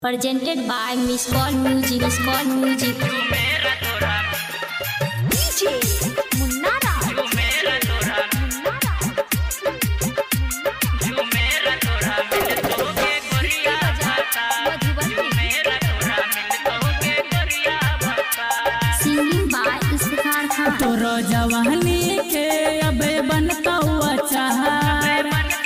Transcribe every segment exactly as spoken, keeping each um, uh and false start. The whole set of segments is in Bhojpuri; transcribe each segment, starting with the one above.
Presented by Miss Call Music, Miss Call Music. D J Munnara. Singing by Istikhar Khan. तोरो जवानी के अबे बनता हुआ चाहर,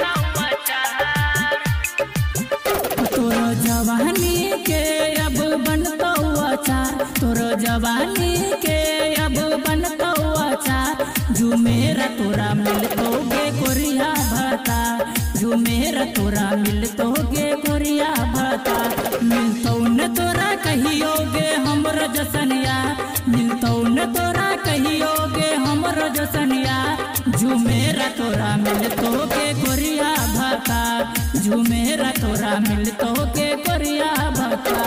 तोरो जवानी के अब बनता हुआ चार, तोरो जवानी के अब बनता हुआ चार। जो मेरा तोरा मिलतोगे कोरिया भाता, जो मेरा तोरा मिलतोगे कोरिया भाता। मिलतो न तोरा कहियोगे हमर जसनिया, मिलतो न तोरा कहियोगे हमर जसनिया। जो मेरा तोरा मिलतोगे कोरिया भाता, जो मेरा तोरा मिलतोगे कोरिया भाता।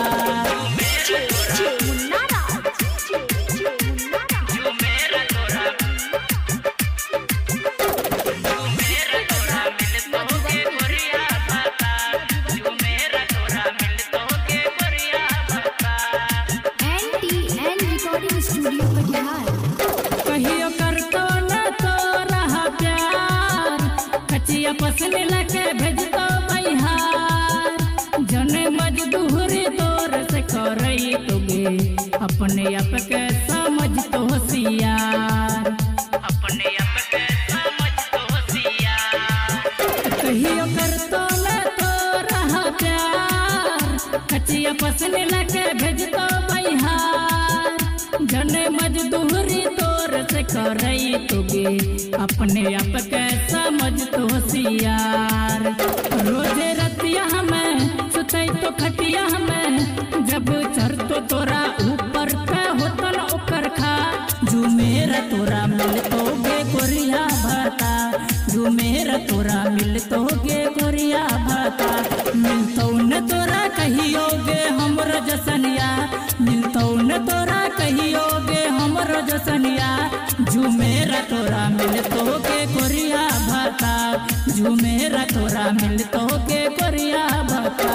कहियो करतो न तोरा प्यार, कचिया पसंद लगे भेजतो बिहार। जने मजदूरी तोर से करई तोगे, अपने आप के समझ तो होशियार, अपने आप के समझ तो होशियार। कहियो करतो न तोरा प्यार, कचिया पसंद लगे भेजतो बिहार। जने मजदूरी तोर से करई तोगे, अपने आप के समझ तो होशियार। रोजे रतिया हमें सुतई तो खटिया हमें, जब चढ़तो तोरा ऊपर पे होतन ओकर खा। जो मेरा तोरा मिलतोगे कोरिया भाता, जो मेरा तोरा मिलतोगे कोरिया भाता। मिलतो न तोरा कहियोगे हमर जसनिया, मिलतो न तोरा कहियोगे हमर जसनिया। जो मेरा तोरा मिलतोगे कोरिया भाता, जो मेरा तोरा मिलतोगे कोरिया भाता।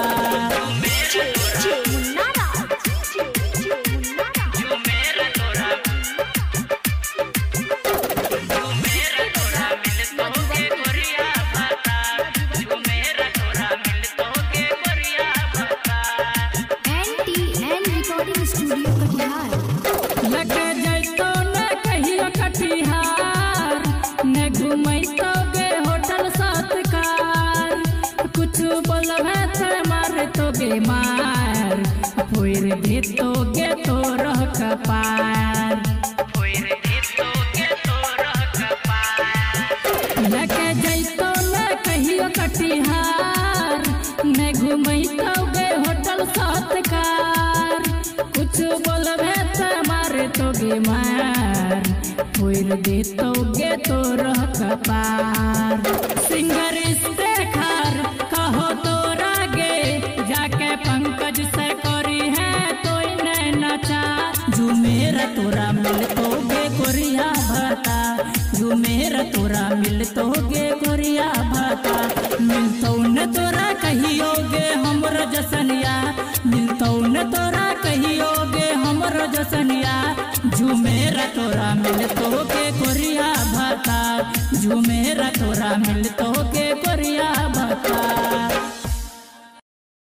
लगे जैतो न कहियो कटिहार, न घुमैतोगे होटल सत्कार। कुछ बोलबे त मारतोगे मार, फोड़ देतोगे तोरह कपार, फोड़ देतोगे तोरह कपार। लगे जैतो न कहियो कटिहार, न घुमैतोगे होटल सत्कार। कुछ बोलबे त मारतोगे मार, फोड़ देतोगे तोरह कपार। सिंगर इस्तेखार कहो तोरा गे, जाके पंकज से करी है तो इन्हें नचा। जो मेरा तोरा मिलतोगे कोरिया भाता, जो मेरा तोरा मिलतोगे कोरिया भाता।